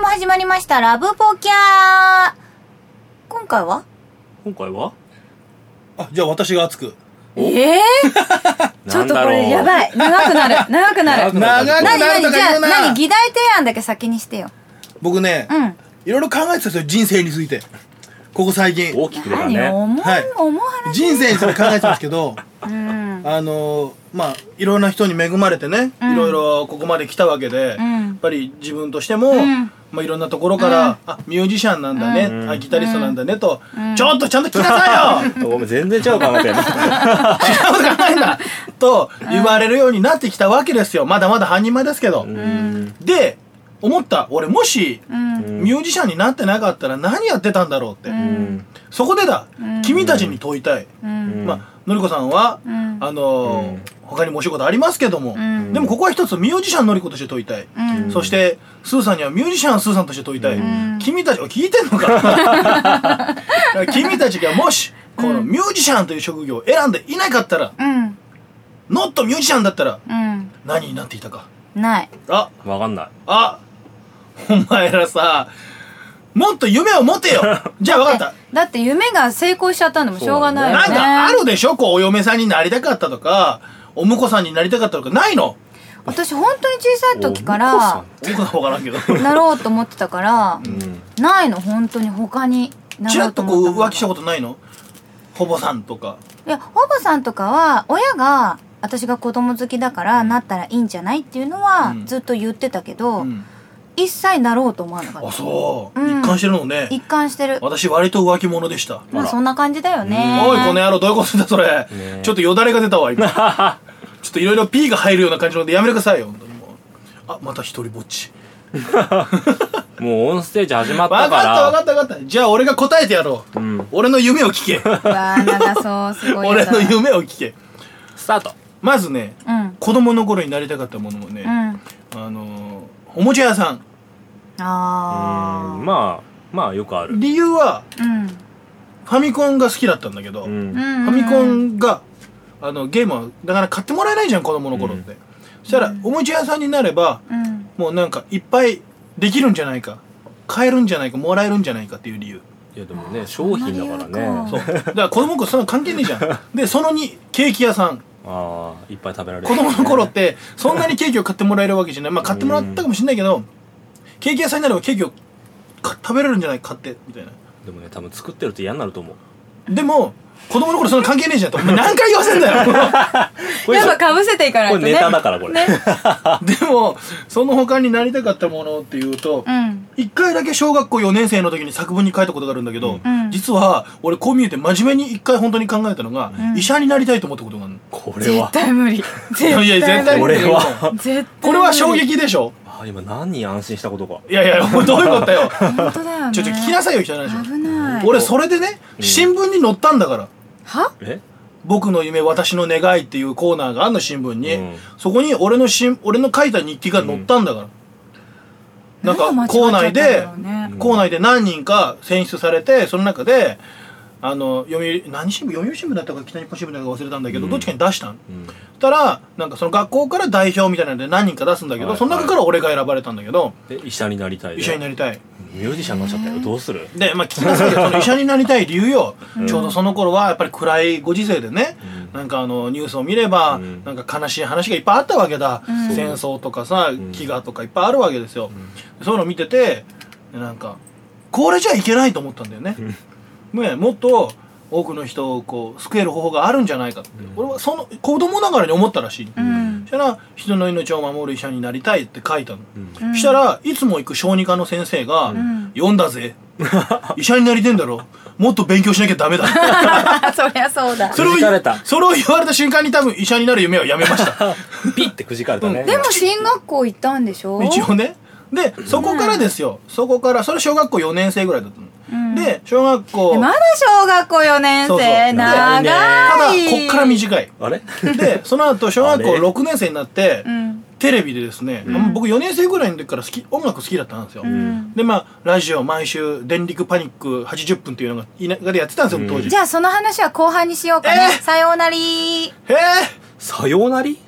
始まりましたラブポキャー。今回はじゃあ私が熱く。 ちょっとこれやばい。長くなる長くなるとか言うな。 何議題提案だけ先にしてよ。 僕ね、いろいろ考えてたんですよ、人生について。ここ最近大きく出たね。 重い話。 人生について考えてたんですけど、まあいろんな人に恵まれてね、いろいろここまで来たわけで、やっぱり自分としても、まあいろんなところから、ミュージシャンなんだね、ギタリストなんだねと、ちょっとちゃんと聞きなさいよ。 お前全然ちゃうかなって。違う考えんだと言われるようになってきたわけですよ。まだまだ半人前ですけど。で思った、俺もしミュージシャンになってなかったら何やってたんだろうって。そこでだ、君たちに問いたい。まあのりこさんは他にもお仕事ありますけども、でもここは一つミュージシャンのりことして問いたい。そしてスーさんにはミュージシャンスーさんとして問いたい。君たち聞いてんのか。君たちがもしこのミュージシャンという職業を選んでいなかったら、ノットミュージシャンだったら何になっていたか。 ない。 わかんない。 お前らさ、もっと夢を持てよ。じゃあ分かった。 だって夢が成功しちゃったんでもしょうがないよね。 なんかあるでしょ、こうお嫁さんになりたかったとか、お婿さんになりたかったとかないの？ 私本当に小さい時からお婿さん分からんけどなろうと思ってたから、ないの本当に他になちらっとろうと思ったこう浮気したことないの？ほぼさんとか。 いや、ほぼさんとかは親が私が子供好きだからなったらいいんじゃないっていうのはずっと言ってたけど、一切なろうと思わなかった。 そう、一貫してるのね。 一貫してる。 私割と浮気者でした。 まあそんな感じだよね。 おいこの野郎、どういうことだそれ。ちょっとよだれが出たわ今。ちょっといろいろ P が入るような感じのでやめてくださいよ本当に。もうまた一人ぼっち。 もうオンステージ始まった分からかった。じゃあ俺が答えてやろう。俺の夢を聞け。 わー長そう、すごい。 俺の夢を聞け。 スタート。 まずね、子供の頃になりたかったものもね、おもちゃ屋さん。 まあよくある。 理由は、ファミコンが好きだったんだけど、ファミコンがゲームはだから買ってもらえないじゃん子供の頃って。そしたらおもちゃ屋さんになれば、もうなんかいっぱいできるんじゃないか、買えるんじゃないか、もらえるんじゃないかっていう理由。 いやでもね、商品だからね。 そうだから子供の頃そんな関係ねえじゃん。でその2、ケーキ屋さん。 いっぱい食べられる。 子供の頃ってそんなにケーキを買ってもらえるわけじゃない。まあ買ってもらったかもしれないけど、ケーキ屋さんになればケーキを食べれるんじゃないかってみたいな。 でもね、多分作ってると嫌になると思う。 でも子供の頃そんな関係ねえじゃんと。お前何回言わせんだよ。 やっぱかぶせていかないとね。 これネタだからこれ。 でもその他になりたかったものっていうと、1回だけ小学校4年生の時に作文に書いたことがあるんだけど、実は俺こう見えて真面目に1回本当に考えたのが、医者になりたいと思ったことがあるの。 これは絶対無理。 いや絶対無理。これは衝撃でしょ。 今何に安心したことか。 いやどういうことだよ。 本当だよね。 ちょっと聞きなさいよ、人の話。 危ない。 俺それでね、新聞に載ったんだから。 は？ 僕の夢私の願いっていうコーナーがあるの、新聞に。そこに俺の書いた日記が載ったんだから。なんか校内で何人か選出されて、その中で読売新聞だったか北日本新聞だったか忘れたんだけど、どっちかに出したの。そしたらなんかその学校から代表みたいなので何人か出すんだけど、その中から俺が選ばれたんだけど。 医者になりたい。 医者になりたい。 ミュージシャンになっちゃったよ。どうする？ で聞きなさいよ。その医者になりたい理由よ。ちょうどその頃はやっぱり暗いご時世でね、なんかニュースを見れば、なんか悲しい話がいっぱいあったわけだ。戦争とかさ、飢餓とかいっぱいあるわけですよ。そういうのを見てて、なんかこれじゃいけないと思ったんだよね。もっと多くの人をこう救える方法があるんじゃないかって、俺はその子供ながらに思ったらしい。そしたら人の命を守る医者になりたいって書いたの。そしたらいつも行く小児科の先生が、読んだぜ。医者になりてんだろ。もっと勉強しなきゃダメだ。 そりゃそうだ。 それを言われた瞬間に多分医者になる夢はやめました。 ピッてくじかれたね。 でも進学校行ったんでしょ？ 一応ね。でそこからですよ。そこからそれ小学校4年生ぐらいだったの。で小学校まだ小学校4年生。長い。 ただこっから短い。 あれでその後小学校6年生になってテレビでですね、僕4年生ぐらいの時から音楽好きだったんですよ。でラジオ毎週電力パニック80分っていうのが田舎でやってたんですよ当時。 じゃあその話は後半にしようかね。さようなり。 さようなり。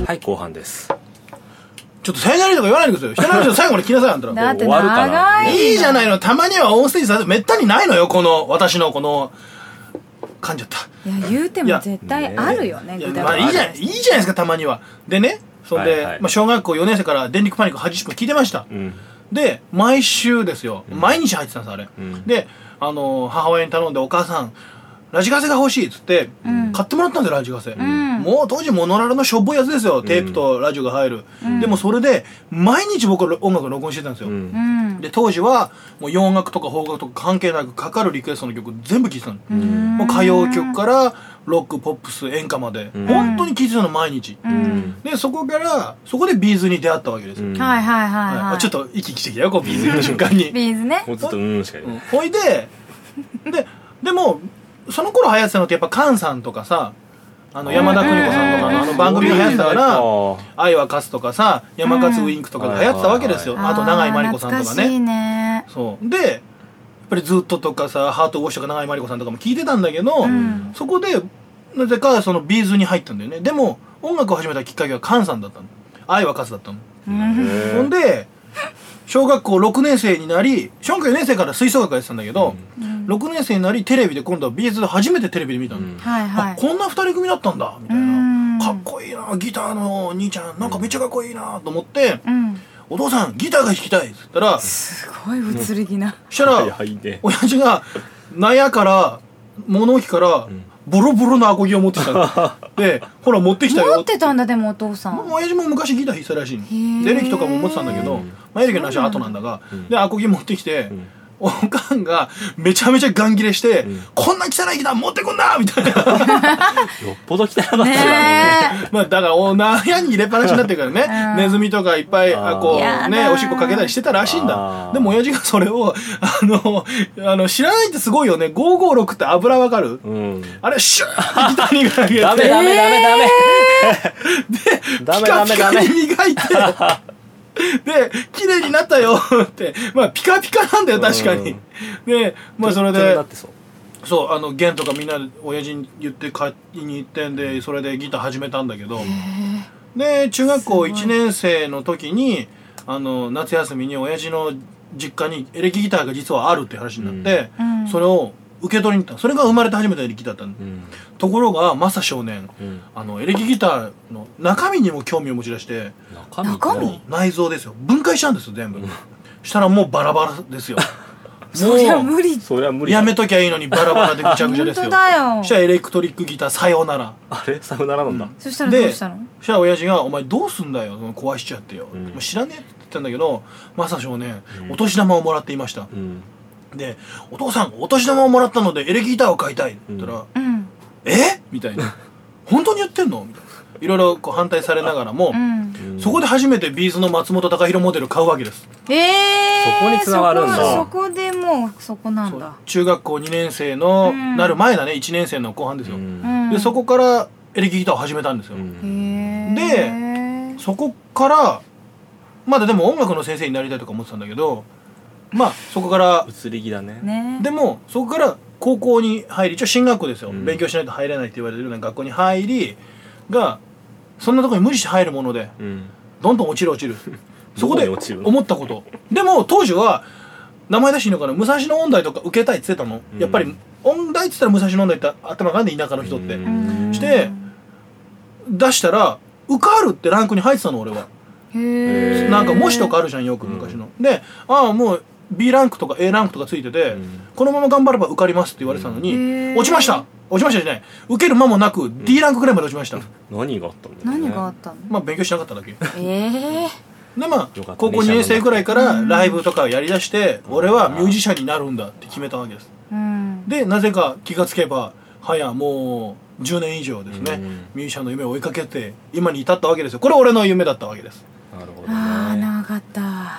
はい後半です。 ちょっとさよならとか言わないでくださいよ。人の話を最後まで聞きなさい、あんたら。 だって終わるかな。 長いいいじゃないの。たまにはオンステージさ、めったにないのよ、この、私のこの、噛んじゃった。 いや言うても絶対あるよね。 いや、まあいいじゃないですか、たまには。でね、そんで、 はいはい、 まあ小学校4年生から電力パニック80分聞いてました。で、毎週ですよ。毎日入ってたんです、あれ。で、母親に頼んで、お母さん、ラジカセが欲しいっつって、買ってもらったんですよ、ラジカセ。もう当時モノラルのしょっぽいやつですよ、テープとラジオが入る。でもそれで、毎日僕は音楽録音してたんですよ。で、当時は、もう洋楽とか邦楽とか関係なくかかるリクエストの曲全部聴いてたの。もう歌謡曲から、ロック、ポップス、演歌まで、本当に聴いてたの毎日。で、そこでビーズに出会ったわけですよ。 はいはいはい。 ちょっと息してきたよ、こうビーズの瞬間に。 ビーズね。 もうずっとしか言う。 ほいでも、その頃流行ってたのってやっぱカンさんとかさ、山田邦子さんとかの番組が流行ってたから、愛は勝つとかさ、山勝ウインクとかが流行ってたわけですよ。あと永井真理子さんとか懐かしいね。 ね。 そうで、やっぱりずっととかさ、ハートウォッシュとか永井真理子さんとかも聞いてたんだけど、そこでなぜかそのビーズに入ったんだよね。でも音楽を始めたきっかけはカンさんだったの。愛は勝つだったの。ほんで小学校6年生になり、小学校4年生から吹奏楽やってたんだけど、6年生になりテレビで今度はビーズで初めてテレビで見たの。あ、こんな2人組だったんだみたいな。かっこいいな、ギターの兄ちゃんなんかめっちゃかっこいいなと思って、お父さんギターが弾きたいっつったら、 すごい移り気な。 したら親父が納屋から物置からボロボロのアコギを持ってきたの。で、ほら持ってきたよ。 持ってたんだでもお父さん。 親父も昔ギター弾いてたらしいの。でエレキとかも持ってたんだけど、エレキの話は後なんだが、でアコギ持ってきて、おかんがめちゃめちゃガン切れして、こんな汚いギター持ってくんなみたいな。 よっぽど汚かったよね。 まあだから納屋に入れっぱなしになってるからね、ネズミとかいっぱいこうね、おしっこかけたりしてたらしいんだ。でも親父がそれを知らないってすごいよね。556って油わかる？あれシューってギターにかけて、 ダメダメダメダメでピカピカに磨いてで綺麗になったよってまあピカピカなんだよ確かに。でまあそれでそう弦とかみんなで親父に言って買いに行ってんで、それでギター始めたんだけど、で中学校1年生の時に夏休みに親父の実家にエレキギターが実はあるって話になって、それを受け取りに行った。それが生まれて初めてエレキギターだったの。ところがマサ少年、エレキギターの中身にも興味を持ち出して、 中身内臓ですよ、分解したんですよ全部。したらもうバラバラですよ。 そりゃ無理。 やめときゃいいのにバラバラでぐちゃぐちゃですよ。 本当だよ。 そしたらエレクトリックギターさよなら。 あれさよならなんだ。 そしたらどうしたの？ そしたら親父が「お前どうすんだよ、壊しちゃってよ」もう知らねえって言ったんだけど、マサ少年お年玉をもらっていました。で「お父さんお年玉をもらったのでエレキギターを買いたい」って言ったら「えみたいな「本当に言ってんの?」みたいな。いろいろこう反対されながらも、そこで初めてビーズの松本隆弘モデル買うわけです。 そこに繋がるんだ。 そこでもうそこなんだ。 中学校2年生のなる前だね、1年生の後半ですよ。でそこからエレキギターを始めたんですよ。でそこからまだでも音楽の先生になりたいとか思ってたんだけど、まあそこから移り気だね。 でもそこから高校に入り、一応進学校ですよ、勉強しないと入れないって言われてるような学校に入りが、そんなところに無理して入るもので、どんどん落ちるそこで思ったこと。でも当時は名前出していいのかな、武蔵野音大とか受けたいって言ってたの。やっぱり音大って言ったら武蔵野音大って頭がんで田舎の人ってして出したら受かるってランクに入ってたの俺は。なんか模試とかあるじゃんよく昔の。でもう B ランクとか A ランクとかついてて、このまま頑張れば受かりますって言われてたのに、落ちましたじゃない、受ける間もなく D ランクぐらいまで落ちました。 何があったんだよね。 何があったの？ まあ勉強しなかっただけ。でまあ高校2年生ぐらいからライブとかをやりだして、俺はミュージシャンになるんだって決めたわけです。でなぜか気がつけば早もう10年以上ですね、ミュージシャンの夢を追いかけて今に至ったわけですよ。これ俺の夢だったわけです。 なるほどね。 長かった。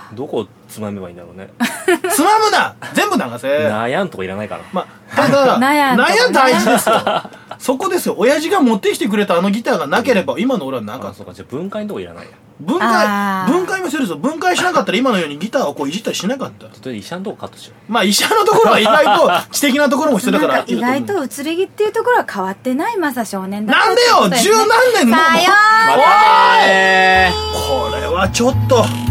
どこつまめばいいんだろうね。 つまむな、全部流せ。 悩んとかいらないから。 まあただ悩ん大事ですよ。 そこですよ。親父が持ってきてくれたあのギターがなければ今の俺はなかった。 そうか、じゃあ分解のとこいらないや。 分解もするぞ。分解しなかったら今のようにギターをこういじったりしなかった。 ちょっと医者のとこカットしよまあ医者のところは意外と知的なところも必要だから意外と移り気っていうところは変わってないマサ少年だったなんでよ、十何年も。 さよーう。またねー。 これはちょっと